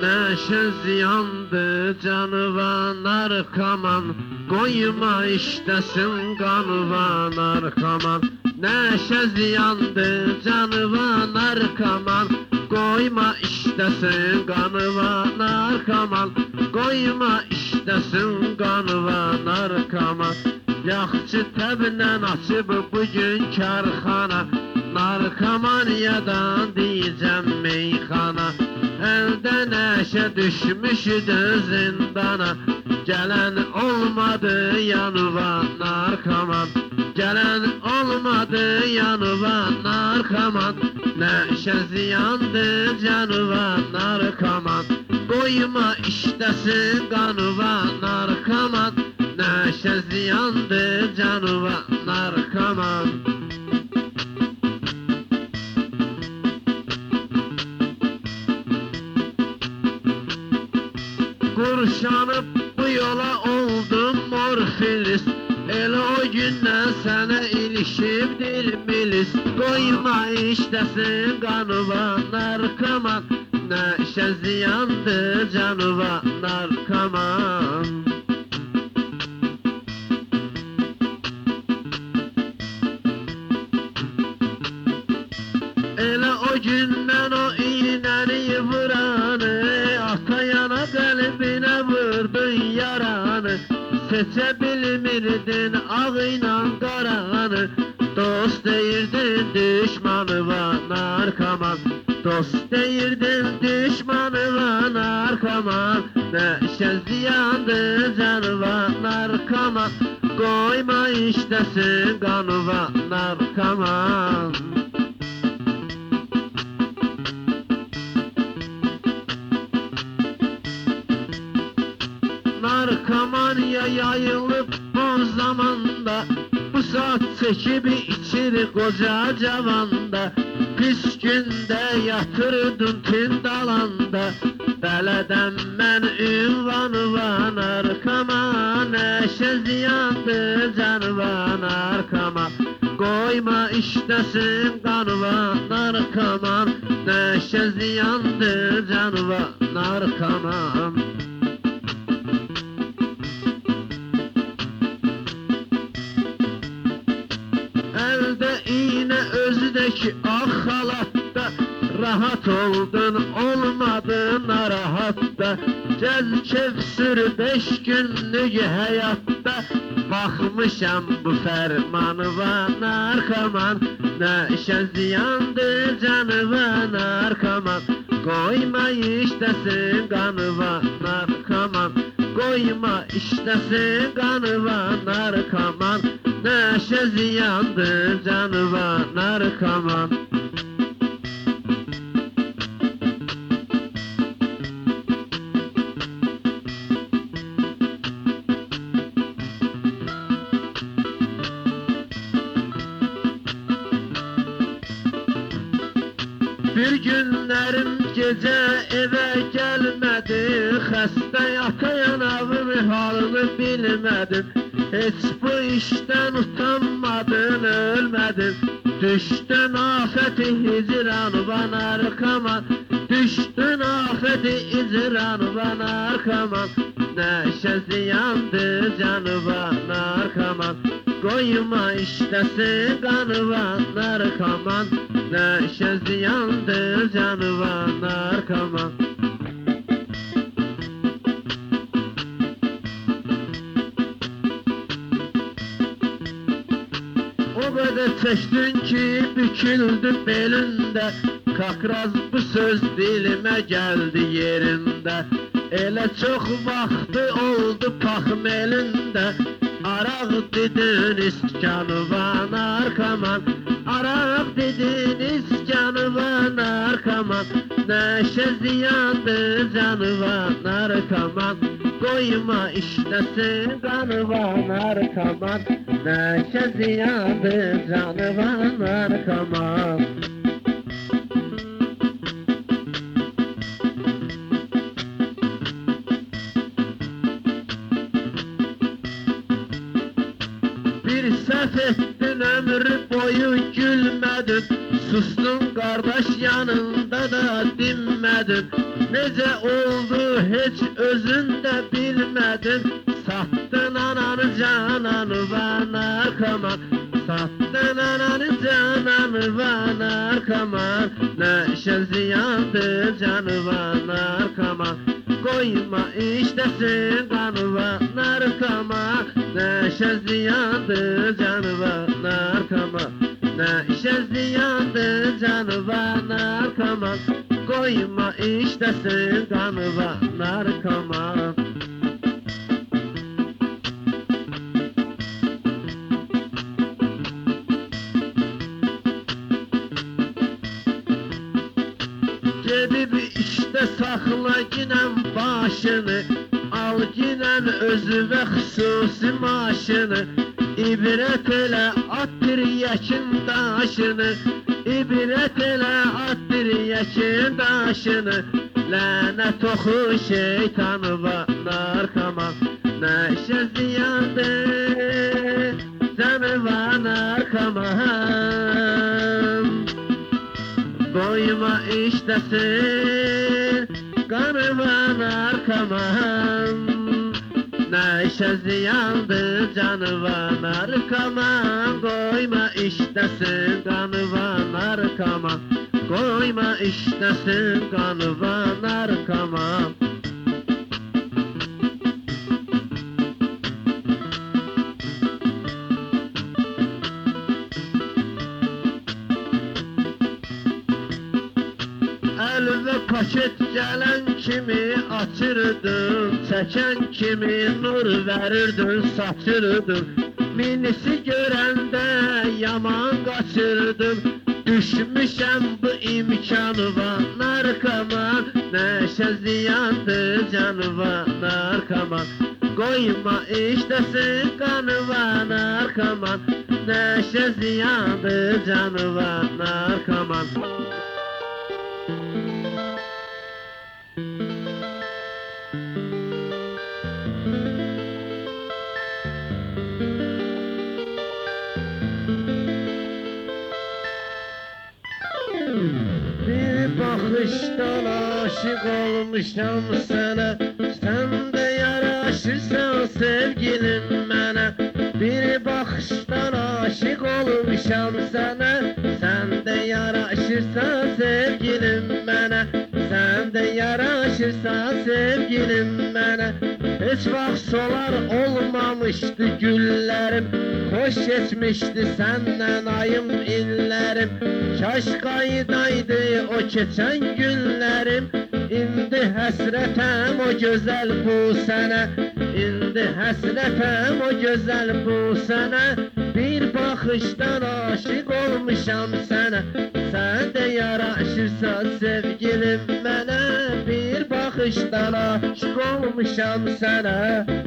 Neşe ziyandı canıvan arkaman, koyma iştesin kanıvan arkaman. Neşe ziyandı canıvan arkaman, koyma iştesin kanıvan arkaman. Koyma iştesin kanıvan arkaman. Yaxçı təblə açıb bugün karxana, narkomaniyadan diyeceğim meyxana. Əldə nəşə düşmüşdü zindana, gələn olmadı yanıva narkoman. Gələn olmadı yanıva narkoman. Nəşə ziyandı canıva narkoman, koyma iştesin kanıva narkoman. Neşe ziyandı canıva narkoman. Kurşanıp bu yola oldum morfilis, elə o gündən sənə ilişibdir milis. Koyma iştesin kanıva narkoman, neşe ziyandı canıva narkoman. Elə o gündən o iğnəni vuranı, atayana qəlbinə vurdun yaranı. Seçə bilmirdin ağ ilə qaranı, dost deyirdin düşmanı var narkoman. Dost deyirdin düşmanı var narkoman. Neşə ziyandı canı var narkoman, koyma iştesin kanı var narkoman. Narkomaniya yayılıp o zamanda, bu saat çekip içir koca cavanda. Pis günde yatırdın tindalanda, beleden mən ünvanı var narkoman. Neşe ziyandı canı var narkoman, koyma iştesin kanı var narkoman. Neşe ziyandı canı var narkoman. Elde iğne özdeki ah halatta, rahat oldun olmadın narahatta. Gel keyf sür 5 günlük hayatta, bakmışam bu fermanı var narkoman. Neşe ziyandı canı var narkoman, koyma iştesin kanı var narkoman. Koyma iştesin kanı var narkoman. Neşe ziyandı canı var narkoman. Bir günlerim gece eve gelmedi, xəstə yatayan avın halını bilmedin. Heç bu işten utanmadın, ölmedin. Düştün afeti hicran var narkoman, düştün afeti hicran var narkoman. Neşe ziyandı canı var narkoman, koyma iştesin kanı var narkoman. Neşe ziyandı canı var narkoman. O kadar çektin ki büküldü belinde, kakraz bu söz dilime geldi yerinde. Elə çox vaxtı oldu paxım elində, araq dedin iskanı var narkoman. Araq dedin iskanı var narkoman. Neşe ziyandı canı var narkoman, koyma iştesin kanı var narkoman. Neşe ziyandı canı var narkoman. Bir səhv etdin ömrü boyu gülmədin. Sustun qardaş yanında da dinmədin. Necə oldu heç özün də bilmədin. Satdın ananı cananı bana arkama. Sattın ananı cananı bana arkama. Neşe ziyandı canı bana arkama. Koyma iştesin kanı bana arkama. Neşe ziyandı canı bana arkama. Neşe ziyandı canı bana arkama. Koyma iştesin kanı bana arkama. Gedib işte saxla ginən başını. Al ginən özüvə xüsusi maşını. İbrət elə atdır yəkin daşını. İbrət elə atdır yəkin daşını. Lənət oxu şeytanı bana arkama. Nəşə ziyandı canı bana arkama. Koyma iştesin kanı bana arkama. Neşe ziyandı canı bana arkama. Koyma iştesin kanı bana arkama. Koyma iştesin kanı bana arkama. Əlvə paket gələn kimi açırdın. Çəkən kimi nur verirdin, saçırdın. Minisi görəndə yaman qaçırdın. Düşmüşəm bu imkanı bana arkama. Neşə ziyandı canı bana arkama. Koyma iştesin kanı bana arkama. Neşə ziyandı canı bana arkama. Bir bakıştan aşık olmuşam sana. Sen de yaraşırsan sevgilim bana. Bir bakıştan aşık olmuşam sana. Sen de yaraşırsan sevgilim bana. Sen de yaraşırsan sevgilim bana. Hiç vaxt solar olmamıştı güllerim. Hoş geçmişti senden ayım illerim. Kaş qaydaydı o keçən günlərim. İndi həsrətəm o gözəl bu sənə. İndi həsrətəm o gözəl bu sənə. Bir baxışdan aşık olmuşam sənə. Sən də yaraşırsan sevgilim mənə. Bir baxışdan aşık olmuşam sənə.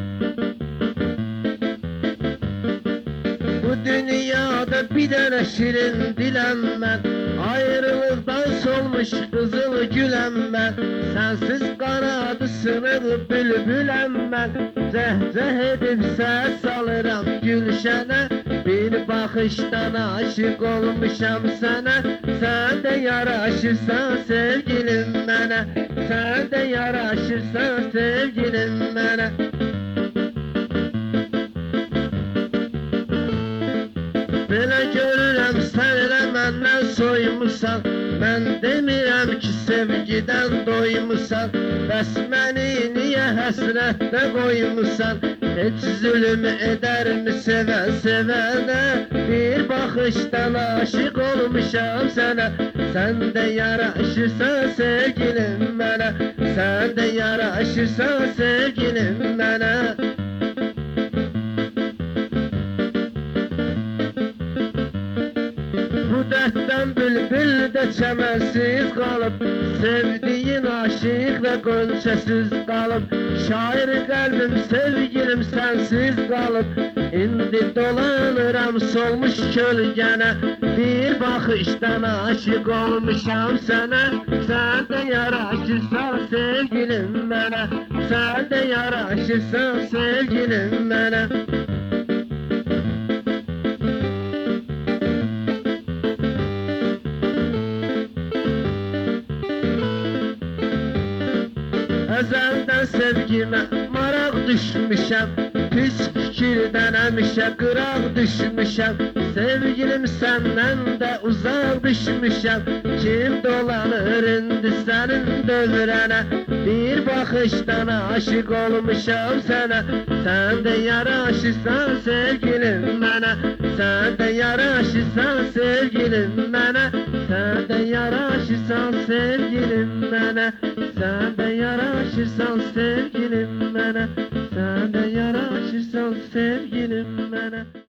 Bu dünyada bir dənə şirin diləm mən. Ayrılıqdan solmuş qızıl güləm mən. Sənsiz qanadı sınıq bülbüləm mən. Cəhcəh edib səs salıram gülşənə. Bir baxışdan aşık olmuşam sənə. Sən də yaraşırsan sevgilim mənə. Sən də yaraşırsan sevgilim mənə. Belə görürəm sən elə məndən soymusan. Mən demirəm ki sevgidən doymusan. Bəs məni niyə həsrətdə qoymusan? Heç zülüm edərmi sevən sevənə? Bir baxışdan aşık olmuşam sənə. Sən də yaraşırsan sevgilim mənə. Sən də yaraşırsan sevgilim mənə. Bu dərddən bülbül də çəmənsiz qalıb. Sevdiyin aşiq və qönçəsiz qalıb. Şair qəlbim sevgilim sənsiz qalıb. İndi dolanıram solmuş kölgənə. Bir baxışdan aşık olmuşam sənə. Sən də yaraşırsan sevgilim mənə. Sən də yaraşırsan sevgilim mənə. Əzəldən sevgimə maraq düşmüşəm, pis fikirdən həmişə qıraq düşmüşəm. Sevgilim səndən də uzaq düşmüşəm, kim dolanır indi sənin dövrənə? Bir baxışdan aşık olmuşam sənə, sən də yaraşırsan sevgilim mənə, sən də yaraşırsan sevgilim mənə, sən də yaraşırsan sevgilim mənə, sən də yaraşırsan sevgilim mənə, sən də yaraşırsan sevgilim mənə.